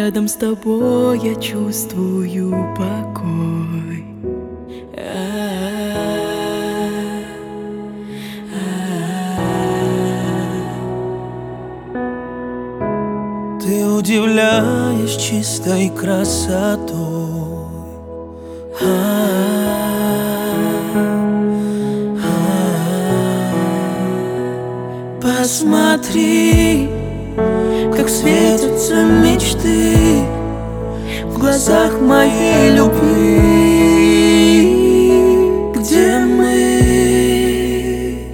Рядом с тобой я чувствую покой. Ты удивляешь чистой красотой. Посмотри, как светятся мечты в глазах моей любви. Где мы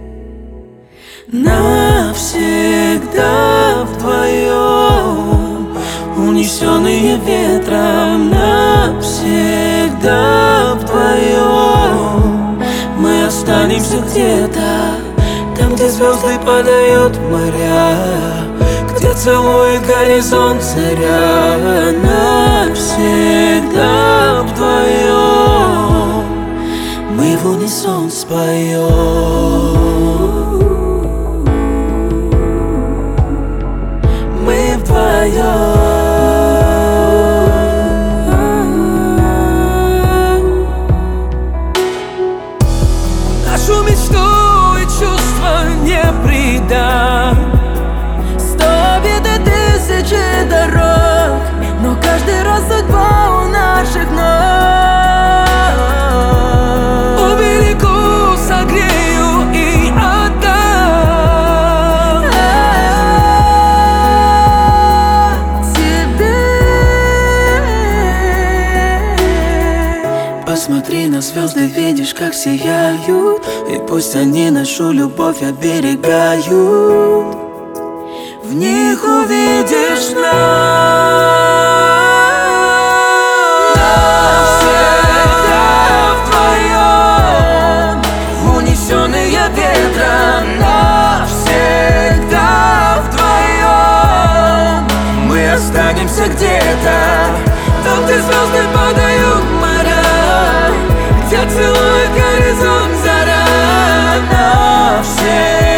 навсегда вдвоем, унесенные ветром, навсегда вдвоем. Мы останемся где-то там, где звезды падают в моря, где целует горизонт заря. Навсегда вдвоем мы в унисон споем. Мы вдвоем. Нашу мечту и чувства не предам. 100 бед и 1000 дорог, но каждый раз судьба у наших ног. Уберегу, согрею и отдам тебе. Посмотри на звезды, видишь, как сияют, и пусть они нашу любовь оберегают. В них увидишь нас. Навсегда вдвоем, унесенные ветром. Навсегда вдвоем мы останемся где-то там, где звезды падают в моря, где целует горизонт заря. Навсегда